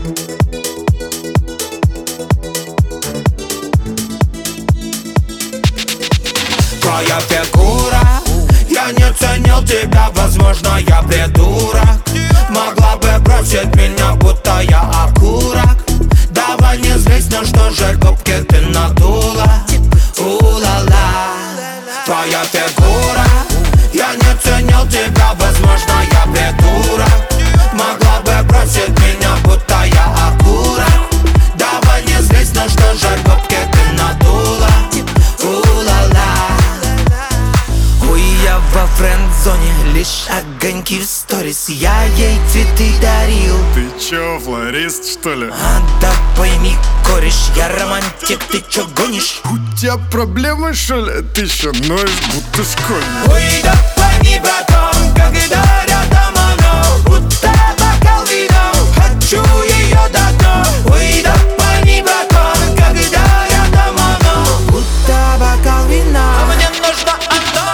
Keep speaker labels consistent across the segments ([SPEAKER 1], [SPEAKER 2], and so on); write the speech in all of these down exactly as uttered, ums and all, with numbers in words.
[SPEAKER 1] Твоя фигура, я не ценил тебя, возможно, я придурок. Могла бы бросить меня, будто я окурок. Давай не злись, ну что же губки ты надула. У-ла-ла. Твоя фигура, я не ценил тебя, возможно, я придурок. Могла бы бросить меня, будто я окурок. Давай не злись, ну что же губки ты надула. У-ла-ла. Ой, я во френд-зоне, лишь огоньки в сторис. Я ей цветы дарил.
[SPEAKER 2] Ты чё, флорист, что ли?
[SPEAKER 1] А да пойми, кореш, я романтик, ты чё гонишь?
[SPEAKER 2] У тебя проблемы, что ли? Ты ещё ноешь, будто школьник.
[SPEAKER 1] Ой, да пойми, братан, когда рядом оно, будто бокал вина, хочу её до дна. Ой, да пойми, братан, когда рядом оно, будто бокал вина, а мне нужно оно.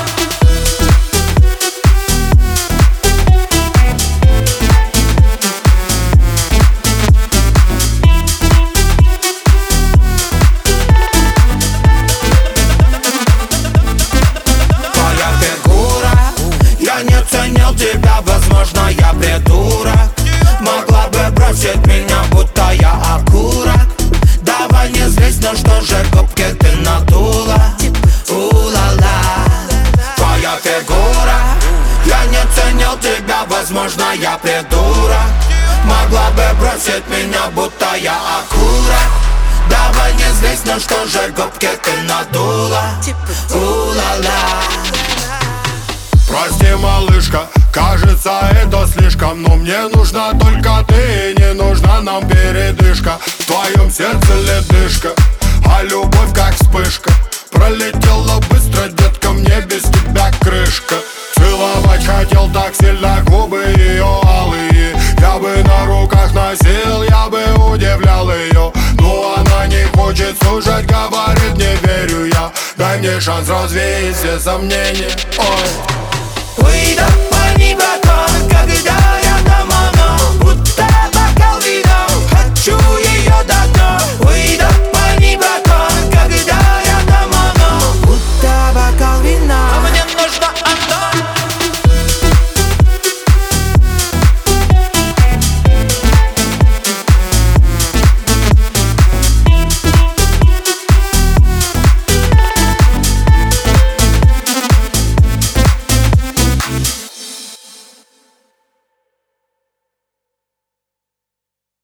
[SPEAKER 1] Тебя, возможно, я придурок. Могла бы бросить меня, будто я окурок. Давай не злись, ну что же губки ты надула. У-ла-ла. Твоя фигура, я не ценил тебя, возможно, я придурок. Могла бы бросить меня, будто я окурок. Давай не злись, ну что же губки ты надула. У-ла-ла.
[SPEAKER 2] Прости, малышка, кажется, это слишком. Но мне нужна только ты, и не нужна нам передышка. В твоем сердце ледышка, а любовь как вспышка. Пролетела быстро, детка, мне без тебя крышка. Целовать хотел так сильно губы ее алые. Я бы на руках носил, я бы удивлял ее. Но она не хочет слушать, говорит, не верю я. Дай мне шанс развеять все сомнения. Ой.
[SPEAKER 1] Ой, да пойми, братан, когда